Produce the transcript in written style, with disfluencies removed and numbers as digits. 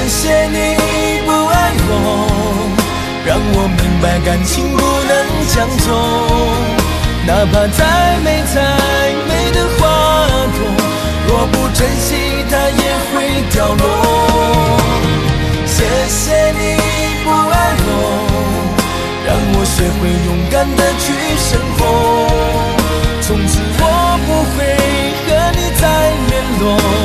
谢你不爱我，让我明白感情不能将就，哪怕再美再美的花朵，若不珍惜它也会掉落。谢谢你不爱我，让我学会勇敢的去生活，从此我不会和你再联络。